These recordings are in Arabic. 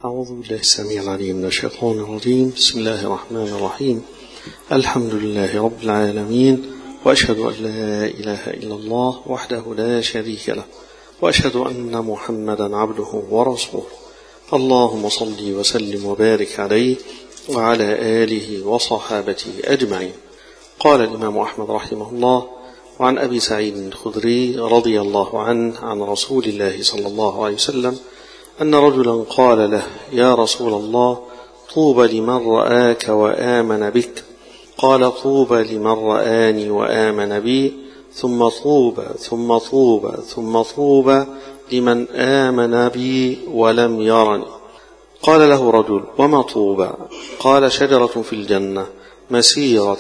أعوذ بالله السميع العليم من الشيطان الرجيم. بسم الله الرحمن الرحيم. الحمد لله رب العالمين، وأشهد أن لا إله إلا الله وحده لا شريك له، وأشهد أن محمدا عبده ورسوله. اللهم صل وسلم وبارك عليه وعلى آله وصحابته أجمعين. قال الإمام أحمد رحمه الله: وعن أبي سعيد الخدري رضي الله عنه عن رسول الله صلى الله عليه وسلم أن رجلا قال له: يا رسول الله، طوبى لمن رآك وآمن بك. قال: طوبى لمن رآني وآمن بي، ثم طوبى ثم طوبى ثم طوبى لمن آمن بي ولم يرني. قال له رجل: وما طوبى؟ قال: شجرة في الجنة مسيرة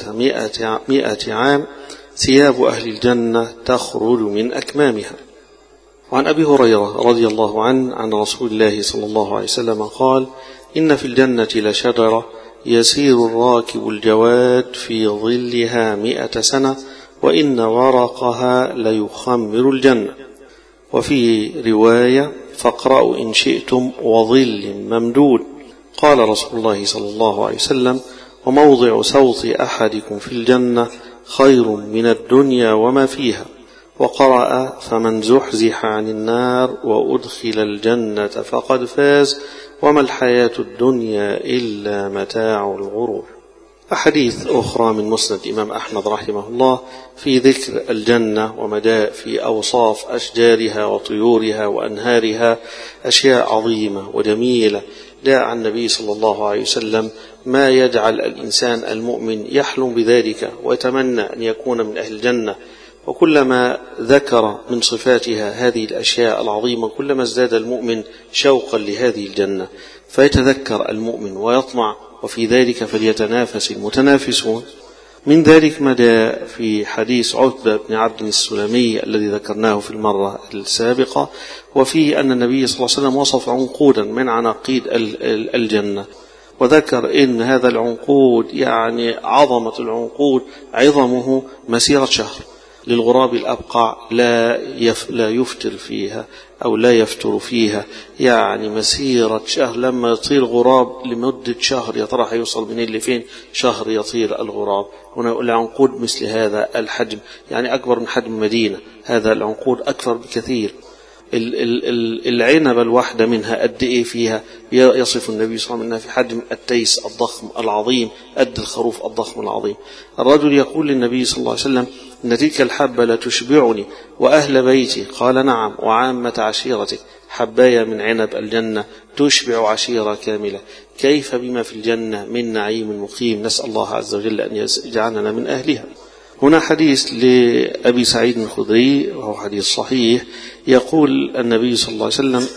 100 عام، ثياب أهل الجنة تخرج من أكمامها. وعن أبي هريرة رضي الله عنه عن رسول الله صلى الله عليه وسلم قال: إن في الجنة لشجرة يسير الراكب الجواد في ظلها 100 سنة، وإن ورقها ليخمر الجنة. وفي رواية: فاقرأوا إن شئتم وظل ممدود. قال رسول الله صلى الله عليه وسلم: وموضع سوط أحدكم في الجنة خير من الدنيا وما فيها. وقرأ: فمن زحزح عن النار وأدخل الجنة فقد فاز، وما الحياة الدنيا إلا متاع الغرور. أحاديث أخرى من مسند الإمام أحمد رحمه الله في ذكر الجنة ومدى في أوصاف أشجارها وطيورها وأنهارها، أشياء عظيمة وجميلة جاء عن النبي صلى الله عليه وسلم ما يجعل الإنسان المؤمن يحلم بذلك ويتمنى أن يكون من أهل الجنة. وكلما ذكر من صفاتها هذه الأشياء العظيمة كلما ازداد المؤمن شوقا لهذه الجنة، فيتذكر المؤمن ويطمع، وفي ذلك فليتنافس المتنافسون. من ذلك ما جاء في حديث عتبة بن عبد السلمي الذي ذكرناه في المرة السابقة، وفيه أن النبي صلى الله عليه وسلم وصف عنقودا من عناقيد الجنة، وذكر إن هذا العنقود يعني عظمة العنقود عظمه مسيرة شهر. للغراب الأبقع لا يفتر فيها أو لا يفتر فيها، يعني مسيرة شهر. لما يطير غراب لمدة شهر، يا ترى هيوصل من اللي فين شهر يطير الغراب. هنا العنقود مثل هذا الحجم، يعني أكبر من حجم مدينة. هذا العنقود أكثر بكثير. العنبة الواحدة منها قد إيه فيها؟ يصف النبي صلى الله عليه وسلم في حجم التيس الضخم العظيم، قد الخروف الضخم العظيم. الرجل يقول للنبي صلى الله عليه وسلم: إن تلك الحبة لتشبعني وأهل بيتي. قال: نعم، وعامة عشيرتك. حبايا من عنب الجنة تشبع عشيرة كاملة، كيف بما في الجنة من نعيم مقيم. نسأل الله عز وجل أن يجعلنا من أهلها. هنا حديث لأبي سعيد الخدري وهو حديث صحيح، يقول النبي صلى الله عليه وسلم: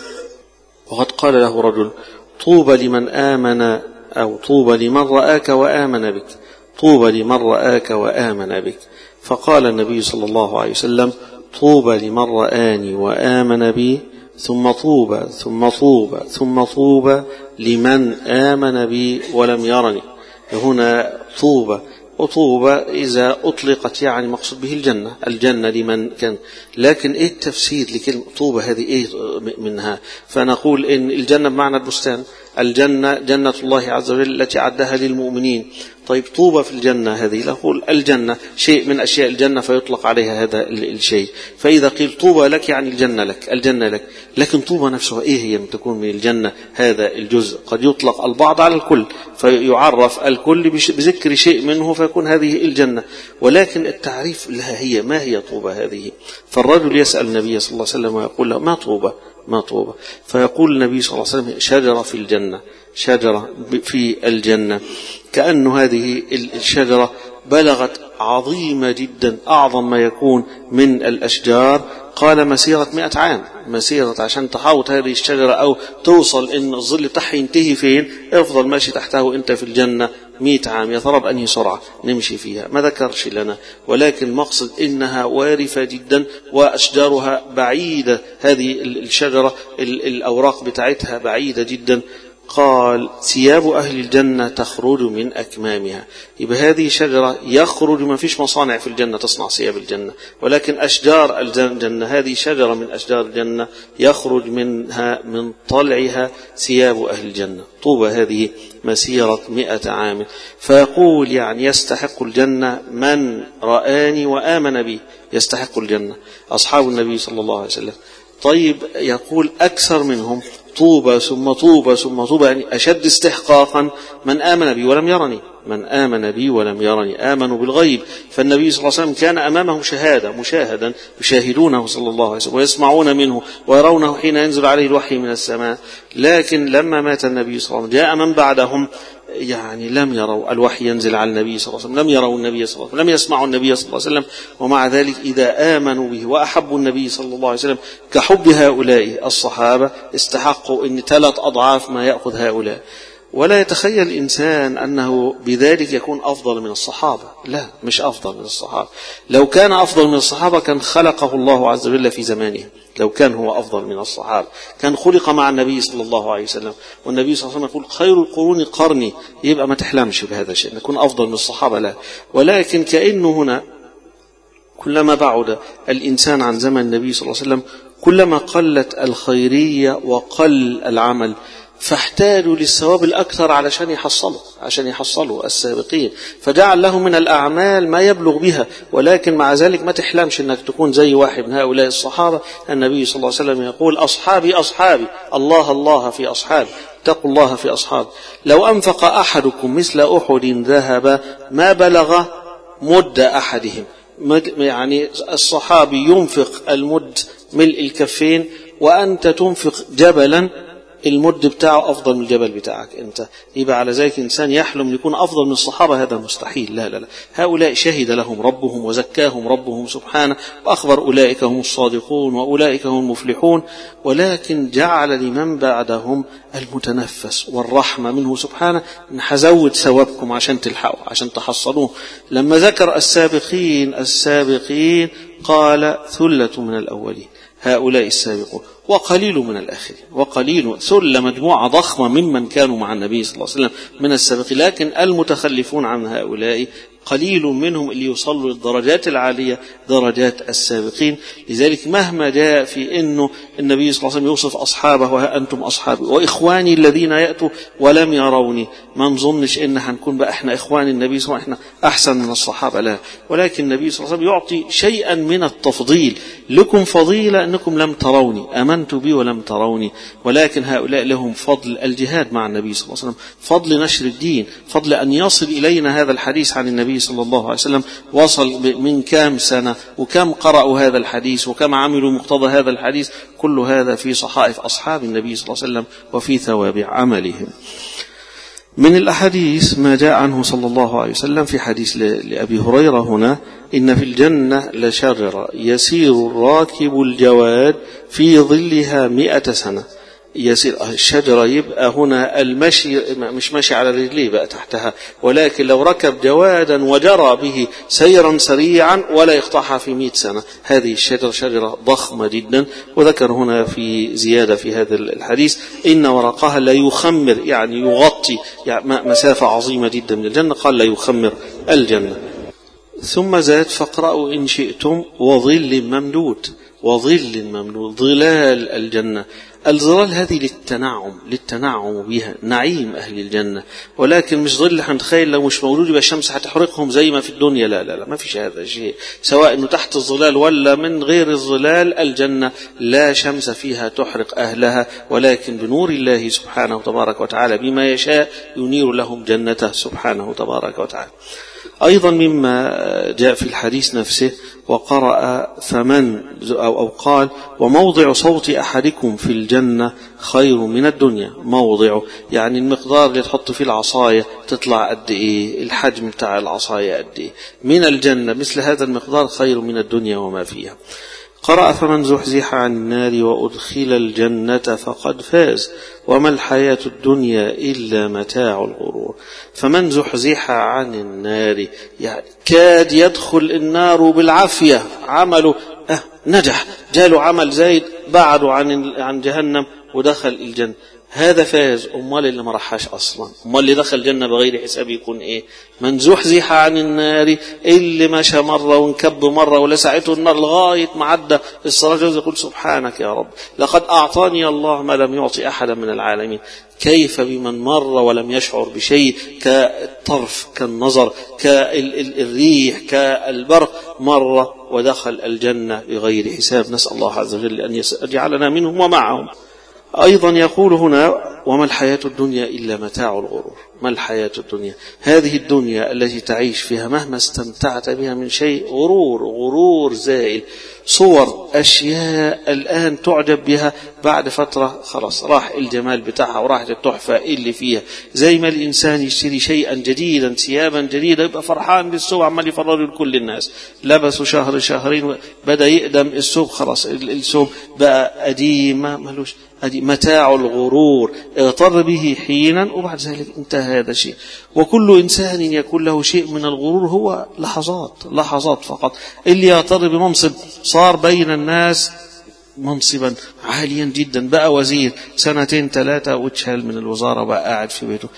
وقد قال له رجل: طوبى لمن آمن، أو طوبى لمن رآك وآمن بك، طوبى لمن رآك وآمن بك. فقال النبي صلى الله عليه وسلم: طوبى لمن رآني وآمن بي، ثم طوبى ثم طوبى ثم طوبى لمن آمن بي ولم يرني. هنا طوبى، وطوبى إذا أطلقت يعني مقصود به الجنة لمن كان. لكن إيه التفسير لكلمة طوبى هذه؟ إيه منها؟ فنقول إن الجنة بمعنى البستان، الجنة جنة الله عز وجل التي عدها للمؤمنين. طيب طوبى في الجنة هذه، نقول الجنة شيء من أشياء الجنة فيطلق عليها هذا الشيء. فإذا قيل طوبى لك يعني الجنة لك، الجنة لك. لكن طوبى نفسها إيه هي؟ تكون من الجنة هذا الجزء. قد يطلق البعض على الكل فيعرف الكل بذكر شيء منه فيكون هذه الجنة، ولكن التعريف لها هي ما هي طوبى هذه. فالرجل يسأل النبي صلى الله عليه وسلم ويقول له: ما طوبى؟ ما طوبى؟ فيقول النبي صلى الله عليه وسلم: شجرة في الجنة، شجرة في الجنة. كأن هذه الشجرة بلغت عظيمة جدا، أعظم ما يكون من الأشجار. قال: مسيرة 100 عام، مسيرة عشان تحاوط هذه الشجرة أو توصل إن الظل بتاعها ينتهي فين، افضل ماشي تحته أنت في الجنة 100 عام. يا ترى بأنهي سرعة نمشي فيها؟ ما ذكرش لنا، ولكن مقصد إنها وارفة جدا وأشجارها بعيدة. هذه الشجرة الأوراق بتاعتها بعيدة جدا. قال ثياب أهل الجنة تخرج من أكمامها. يبقى هذه شجرة يخرج، ما فيش مصانع في الجنة تصنع ثياب الجنة، ولكن أشجار الجنة هذه شجرة من أشجار الجنة يخرج منها من طلعها ثياب أهل الجنة. طوبى هذه مسيرة 100 عام. فيقول يعني يستحق الجنة من رآني وآمن بي، يستحق الجنة أصحاب النبي صلى الله عليه وسلم. طيب يقول أكثر منهم طوبى ثم طوبى ثم طوبى، يعني أشد استحقاقا من آمن بي ولم يرني، من آمن بي ولم يرني، آمنوا بالغيب. فالنبي صلى الله عليه وسلم كان أمامهم شهادة، مشاهدا يشاهدونه صلى الله عليه وسلم ويسمعون منه ويرونه حين ينزل عليه الوحي من السماء. لكن لما مات النبي صلى الله عليه وسلم جاء من بعدهم يعني لم يروا الوحي ينزل على النبي صلى الله عليه وسلم، لم يروا النبي صلى الله عليه وسلم، لم يسمعوا النبي صلى الله عليه وسلم. ومع ذلك إذا آمنوا به وأحبوا النبي صلى الله عليه وسلم كحب هؤلاء الصحابة استحقوا إن 3 أضعاف ما يأخذ هؤلاء. ولا يتخيل الإنسان أنه بذلك يكون أفضل من الصحابة، لا، مش أفضل من الصحابة. لو كان أفضل من الصحابة كان خلقه الله عز وجل في زمانه. لو كان هو أفضل من الصحابة كان خلق مع النبي صلى الله عليه وسلم، والنبي صلى الله عليه وسلم يقول خير القرون قرني. يبقى ما تحلمش بهذا الشيء نكون أفضل من الصحابة، لا. ولكن كأنه هنا كلما بعد الإنسان عن زمن النبي صلى الله عليه وسلم كلما قلت الخيرية وقل العمل، فاحتاجوا للثواب الأكثر عشان يحصلوا السابقين، فجعل لهم من الأعمال ما يبلغ بها. ولكن مع ذلك ما تحلمش أنك تكون زي واحد من هؤلاء الصحابة. النبي صلى الله عليه وسلم يقول أصحابي أصحابي، الله الله في أصحابي، اتقوا الله في أصحابي. لو أنفق أحدكم مثل أحد ذهب ما بلغ مد أحدهم. يعني الصحابي ينفق المد ملء الكفين، وأنت تنفق جبلا المد بتاعه أفضل من الجبل بتاعك أنت. يبقى على ذلك إنسان يحلم يكون أفضل من الصحابة، هذا مستحيل. لا لا لا، هؤلاء شهد لهم ربهم وزكاهم ربهم سبحانه وأخبر أولئك هم الصادقون وأولئك هم المفلحون. ولكن جعل لمن بعدهم المتنفس والرحمة منه سبحانه، هزود ثوابكم عشان تلحقوا عشان تحصلوه. لما ذكر السابقين قال ثلة من الأولين، هؤلاء السابقون، وقليل من الآخرين. وقليل ثلة مجموعة ضخمة ممن كانوا مع النبي صلى الله عليه وسلم من السابقين، لكن المتخلفون عن هؤلاء قليل منهم اللي يوصلوا للدرجات العالية، درجات السابقين. لذلك مهما جاء في أنه النبي صلى الله عليه وسلم يوصف أصحابه وها أنتم أصحابي وإخواني الذين يأتوا ولم يروني، ما نظنش إن هنكون بقى إحنا إخوان النبي صلى الله عليه وسلم إحنا أحسن من الصحابة، لا. ولكن النبي صلى الله عليه وسلم يعطي شيئا من التفضيل. لكم فضيلة أنكم لم تروني، آمنت بي ولم تروني. ولكن هؤلاء لهم فضل الجهاد مع النبي صلى الله عليه وسلم، فضل نشر الدين، فضل أن يصل إلينا هذا الحديث عن النبي صلى الله عليه وسلم. وصل من كام سنة وكم قرأوا هذا الحديث وكم عملوا مقتضى هذا الحديث. كل هذا في صحائف أصحاب النبي صلى الله عليه وسلم وفي ثواب عملهم. من الأحاديث ما جاء عنه صلى الله عليه وسلم في حديث لأبي هريرة هنا: إن في الجنة لشجرة يسير الراكب الجواد في ظلها 100 سنة. يسير الشجرة يبقى هنا المشي مش ماشي على رجليه بقى تحتها، ولكن لو ركب جوادا وجرى به سيرا سريعا ولا يقطعها في 100 سنة. هذه الشجرة شجرة ضخمة جدا. وذكر هنا في زيادة في هذا الحديث: إن ورقها لا يخمر، يعني يغطي يعني مسافة عظيمة جدا من الجنة. قال لا يخمر الجنة. ثم زاد: فاقرأوا إن شئتم وظل ممدود. وظل ممدود، ظلال الجنة. الظلال هذه للتنعم بها، نعيم أهل الجنة. ولكن مش ظل هنتخيل لو مش موجود يبقى الشمس هتحرقهم زي ما في الدنيا، لا لا لا، ما فيش هذا الشيء. سواء انه تحت الظلال ولا من غير الظلال، الجنة لا شمس فيها تحرق أهلها، ولكن بنور الله سبحانه تبارك وتعالى بما يشاء ينير لهم جنته سبحانه تبارك وتعالى. أيضا مما جاء في الحديث نفسه: وقرأ فمن أو قال: وموضع صوت أحدكم في الجنة خير من الدنيا. موضعه يعني المقدار اللي تحط فيه العصاية تطلع قد إيه، الحجم بتاع العصاية قد إيه من الجنة، مثل هذا المقدار خير من الدنيا وما فيها. قرأ فمن زحزح عن النار وأدخل الجنة فقد فاز وما الحياة الدنيا إلا متاع الغرور. فمن زحزح عن النار يعني كاد يدخل النار بالعافية، عمله نجح، جاله عمل زايد بعده عن جهنم ودخل الجنة. هذا فاز. أمال اللي ما راحش أصلا، أمال اللي دخل الجنة بغير حساب يكون إيه؟ من زحزح عن النار، اللي مشى مرة وانكب مرة ولسعته النار لغاية ما عدى الصراط يقول سبحانك يا رب لقد أعطاني الله ما لم يعطي أحدا من العالمين. كيف بمن مر ولم يشعر بشيء، كالطرف، كالنظر، كالريح، كالبرق، مر ودخل الجنة بغير حساب. نسأل الله عز وجل أن يجعلنا منهم ومعهم. أيضا يقول هنا: وما الحياة الدنيا إلا متاع الغرور. ما الحياة الدنيا؟ هذه الدنيا التي تعيش فيها مهما استمتعت بها من شيء غرور زائل، صور أشياء الآن تعجب بها، بعد فترة خلاص راح الجمال بتاعها وراحت التحفة اللي فيها. زي ما الإنسان يشتري شيئا جديدا، ثيابا جديدة، يبقى فرحان بالثوب، عمال يفرر لكل الناس، لبسوا شهر شهرين بدأ يقدم الثوب، خلاص الثوب بقى قديم ملوش. متاع الغرور اغتر به حينا وبعد ذلك انتهى هذا الشيء. وكل إنسان يكون له شيء من الغرور هو لحظات فقط. اللي يغتر بمنصب صار بين الناس منصبا عاليا جدا، بقى وزير 2 3 واتشال من الوزارة بقى قاعد في بيته،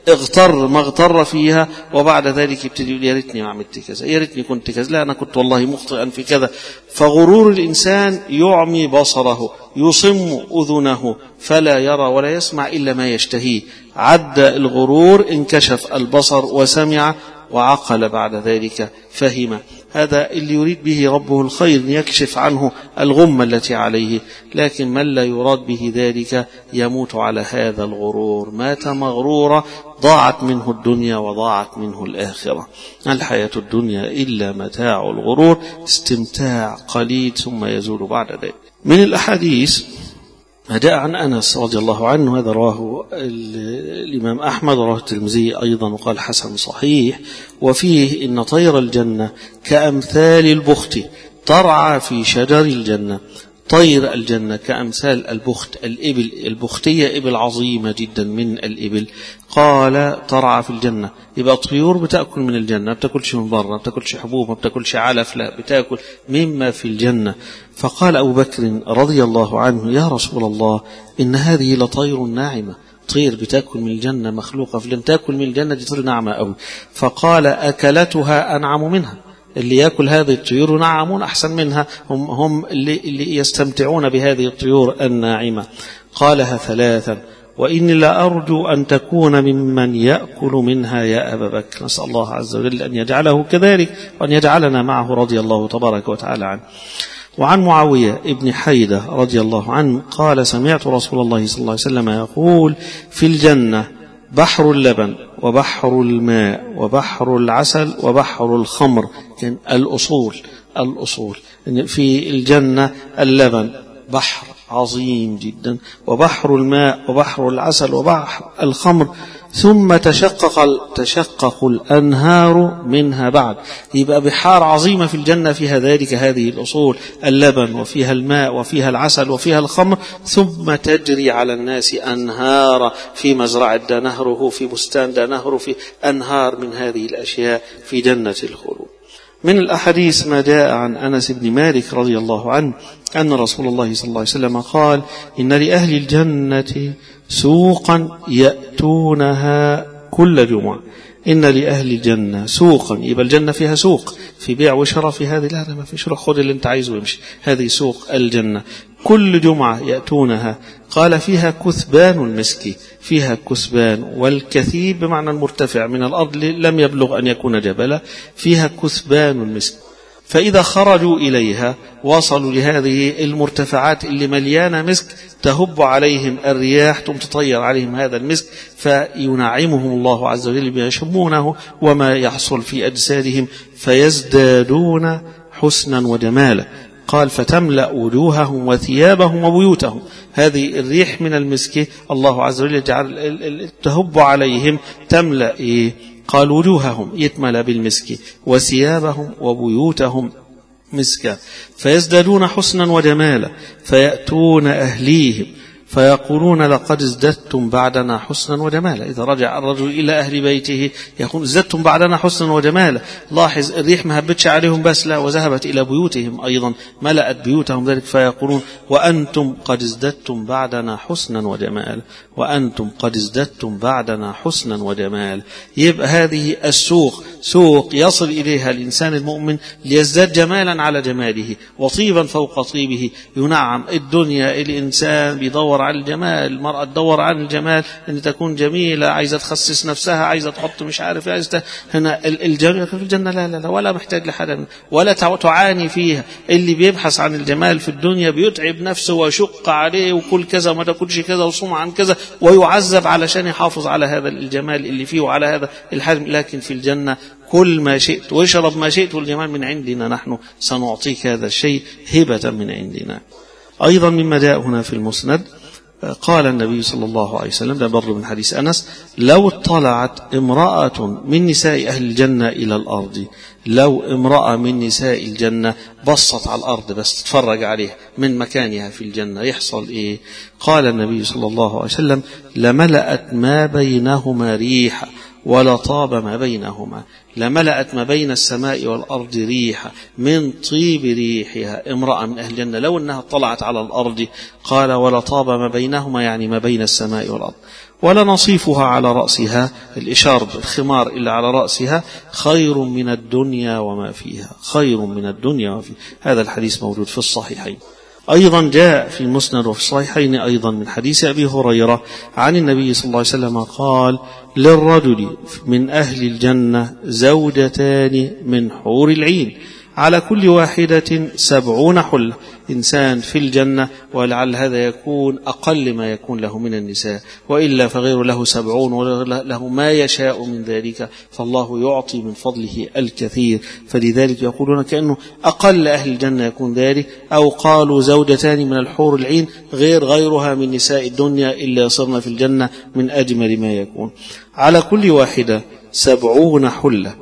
ما اغتر فيها، وبعد ذلك يبتدي يقول يا ريتني ما عملت كذا، يا ريتني كنت كذا، لا أنا كنت والله مخطئا في كذا. فغرور الإنسان يعمي بصره، يصم أذنه، فلا يرى ولا يسمع إلا ما يشتهيه. عد الغرور، انكشف البصر وسمع وعقل بعد ذلك فهم. هذا اللي يريد به ربه الخير، يكشف عنه الغمة التي عليه. لكن من لا يراد به ذلك يموت على هذا الغرور، مات مغرورا، ضاعت منه الدنيا وضاعت منه الآخرة. الحياة الدنيا إلا متاع الغرور، استمتاع قليل ثم يزول بعد ذلك. من الأحاديث ما جاء عن أنس رضي الله عنه، هذا رواه الإمام أحمد ورواه الترمذي أيضا وقال حسن صحيح، وفيه إن طير الجنة كأمثال البخت ترعى في شجر الجنة. طير الجنة كأمثال البخت، الإبل البختية إبل عظيمة جدا من الإبل، قال ترعى في الجنة. يبقى الطيور بتأكل من الجنة، ما بتأكلش من بره، ما بتأكلش حبوب، ما بتأكلش علف، لا بتأكل مما في الجنة. فقال أبو بكر رضي الله عنه: يا رسول الله إن هذه لطير ناعمة، طير بتأكل من الجنة، مخلوقة في الجنة تأكل من الجنة، دي طير ناعمة أوي. فقال: أكلتها أنعم منها، اللي يأكل هذه الطيور نعمون أحسن منها، هم اللي يستمتعون بهذه الطيور الناعمة. قالها 3: وإني لا أرجو أن تكون ممن يأكل منها يا أبا بكر. نسأل الله عز وجل أن يجعله كذلك وأن يجعلنا معه رضي الله تبارك وتعالى عنه. وعن معاوية ابن حيدة رضي الله عنه قال: سمعت رسول الله صلى الله عليه وسلم يقول: في الجنة بحر اللبن وبحر الماء وبحر العسل وبحر الخمر. كان الأصول في الجنة اللبن بحر عظيم جدا، وبحر الماء وبحر العسل وبحر الخمر، ثم تشقق الأنهار منها بعد. يبقى بحار عظيمة في الجنة فيها ذلك هذه الأصول، اللبن وفيها الماء وفيها العسل وفيها الخمر، ثم تجري على الناس أنهار، في مزرعة ده نهره، في بستان ده نهره، في أنهار من هذه الأشياء في جنة الخلود. من الأحاديث ما جاء عن أنس بن مالك رضي الله عنه أن رسول الله صلى الله عليه وسلم قال: إن لأهل الجنة سوقا يأتونها كل جمعة. إن لأهل الجنة سوقا، يبقى الجنة فيها سوق، في بيع وشراء، في هذه لا ما في شراء، خذ اللي انت عايزه وامشي، هذه سوق الجنة كل جمعة يأتونها. قال: فيها كثبان المسك، فيها كثبان، والكثيب بمعنى المرتفع من الأرض لم يبلغ أن يكون جبلا، فيها كثبان المسك. فإذا خرجوا إليها وصلوا لهذه المرتفعات اللي مليانة مسك، تهب عليهم الرياح، تطير عليهم هذا المسك، فينعمهم الله عز وجل بما يشمونه وما يحصل في أجسادهم، فيزدادون حسنا وجمالا. قال: فتملأ وجوههم وثيابهم وبيوتهم. هذه الريح من المسك الله عز وجل يجعل تهب عليهم، تملأ قال وجوههم يتملأ بالمسك، وثيابهم وبيوتهم مسكا، فيزدادون حسنا وجمالا، فيأتون أهليهم فيقولون لقد ازددتم بعدنا حسنا وجمالا. إذا رجع الرجل إلى أهل بيته يقول ازددتم بعدنا حسنا وجمالا. لاحظ الريح ما هبتش عليهم بس، لا، وذهبت إلى بيوتهم أيضا، ملأت بيوتهم ذلك. فيقولون وأنتم قد ازددتم بعدنا حسنا وجمالا، وأنتم قد ازددتم بعدنا حسنا وجمالا. يبقى هذه السوق سوق يصل إليها الإنسان المؤمن ليزداد جمالا على جماله وطيبا فوق طيبه. ينعم الدنيا الإنسان بيدور على الجمال، المرأة تدور عن الجمال أن تكون جميلة، عايزة تخسس نفسها، عايزة تحط مش عارف، عايزة هنا الجنة في الجنة لا ولا محتاج لحدا ولا تعاني فيها. اللي بيبحث عن الجمال في الدنيا بيتعب نفسه ويشق عليه وكل كذا وما تاكلش كذا وصوم عن كذا ويعذب علشان يحافظ على هذا الجمال اللي فيه وعلى هذا الحجم. لكن في الجنة كل ما شئت واشرب ما شئت والجمال من عندنا، نحن سنعطيك هذا الشيء هبة من عندنا. أيضا مما جاء هنا في المسند قال النبي صلى الله عليه وسلم، ده برضو من حديث أنس: لو اطلعت امرأة من نساء أهل الجنة إلى الأرض، لو امرأة من نساء الجنة بصت على الأرض بس تتفرج عليها من مكانها في الجنة يحصل إيه؟ قال النبي صلى الله عليه وسلم: لملأت ما بينهما ريحا ولطاب ما بينهما. لملأت ما بين السماء والأرض ريحا من طيب ريحها. امرأة من أهل الجنة لو أنها اطلعت على الأرض، قال ولطاب ما بينهما، يعني ما بين السماء والأرض. ولنصيفها على رأسها، الإشارب الخمار إلا على رأسها، خير من الدنيا وما فيها، خير من الدنيا وما فيها. هذا الحديث موجود في الصحيحين. أيضا جاء في المسند وفي الصحيحين أيضا من حديث أبي هريرة عن النبي صلى الله عليه وسلم قال: للرجل من أهل الجنة زوجتان من حور العين، على كل واحدة 70 حلة. إنسان في الجنة، ولعل هذا يكون أقل ما يكون له من النساء، وإلا فغير له 70 وله ما يشاء من ذلك، فالله يعطي من فضله الكثير. فلذلك يقولون كأنه أقل أهل الجنة يكون ذلك. أو قالوا زوجتان من الحور العين غيرها من نساء الدنيا إلا يصرن في الجنة من أجمل ما يكون. على كل واحدة 70 حلة،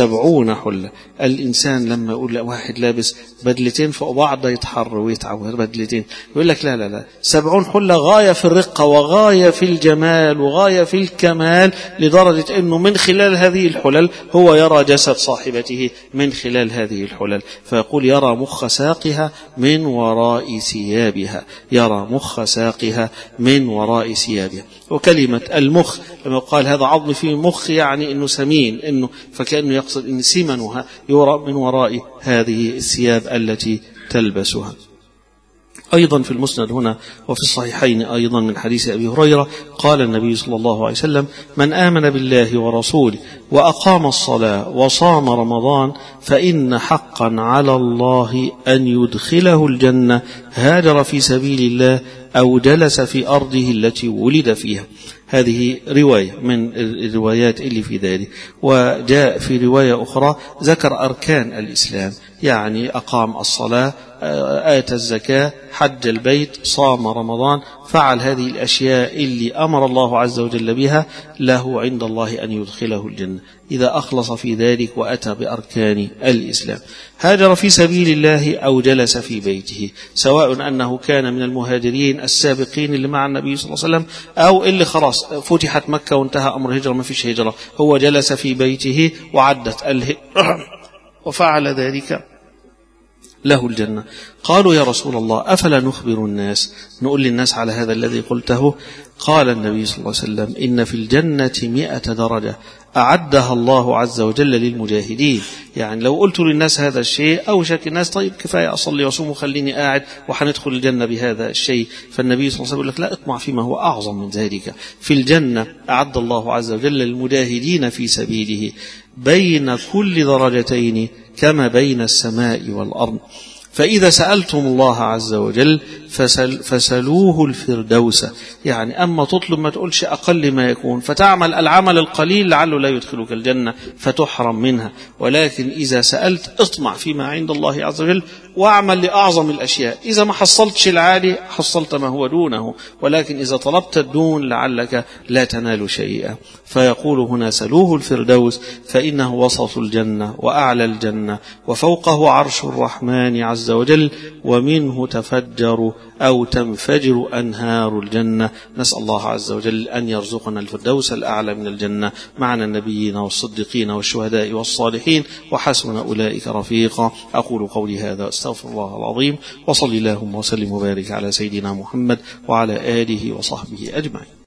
70 حلة. الإنسان لما يقول واحد لابس بدلتين فوق بعض يتحر ويتعب بدلتين، يقول لك لا 70 حلة غاية في الرقة وغاية في الجمال وغاية في الكمال، لدرجة أنه من خلال هذه الحلل هو يرى جسد صاحبته من خلال هذه الحلل. فيقول: يرى مخ ساقها من وراء ثيابها، يرى مخ ساقها من وراء ثيابها. وكلمة المخ لما قال هذا عظم فيه مخ، يعني أنه سمين، أنه فكأنه يقصد أن سمنها يرى من وراء هذه الثياب التي تلبسها. أيضا في المسند هنا وفي الصحيحين أيضا من حديث أبي هريرة قال النبي صلى الله عليه وسلم: من آمن بالله ورسوله وأقام الصلاة وصام رمضان فإن حقا على الله أن يدخله الجنة هاجر في سبيل الله أو جلس في أرضه التي ولد فيها. هذه رواية من الروايات اللي في ذلك. وجاء في رواية أخرى ذكر أركان الإسلام، يعني أقام الصلاة، آتى الزكاة، حج البيت، صام رمضان، فعل هذه الأشياء اللي أمر الله عز وجل بها، له عند الله أن يدخله الجنة إذا أخلص في ذلك وأتى بأركان الإسلام. هاجر في سبيل الله أو جلس في بيته، سواء أنه كان من المهاجرين السابقين اللي مع النبي صلى الله عليه وسلم أو اللي خلاص فتحت مكة وانتهى أمر هجرة ما فيش هجرة، هو جلس في بيته وعدت الهجرة وفعل ذلك له الجنة. قالوا: يا رسول الله أفلا نخبر الناس، نقول للناس على هذا الذي قلته؟ قال النبي صلى الله عليه وسلم: إن في الجنة 100 درجة أعدها الله عز وجل للمجاهدين. يعني لو قلت للناس هذا الشيء أوشك الناس طيب كفاية أصلي وأصوم وخليني قاعد وحندخل الجنة بهذا الشيء. فالنبي صلى الله عليه وسلم يقول لك: لا، اطمع فيما هو أعظم من ذلك. في الجنة أعد الله عز وجل للمجاهدين في سبيله بين كل درجتين كما بين السماء والأرض. فإذا سألتم الله عز وجل فسلوه الفردوس، يعني أما تطلب ما تقولش أقل ما يكون، فتعمل العمل القليل لعله لا يدخلك الجنة فتحرم منها. ولكن إذا سألت اطمع فيما عند الله عز وجل واعمل لأعظم الأشياء. إذا ما حصلتش العالي حصلت ما هو دونه، ولكن إذا طلبت الدون لعلك لا تنال شيئا. فيقول هنا: سلوه الفردوس فإنه وسط الجنة وأعلى الجنة وفوقه عرش الرحمن عز وجل ومنه تفجر أو تنفجر أنهار الجنة. نسأل الله عز وجل أن يرزقنا الفردوس الأعلى من الجنة مع النبيين والصديقين والشهداء والصالحين وحسن أولئك رفيقا. أقول قولي هذا أستغفر الله العظيم، وصلي اللهم وسلم وبارك على سيدنا محمد وعلى آله وصحبه أجمعين.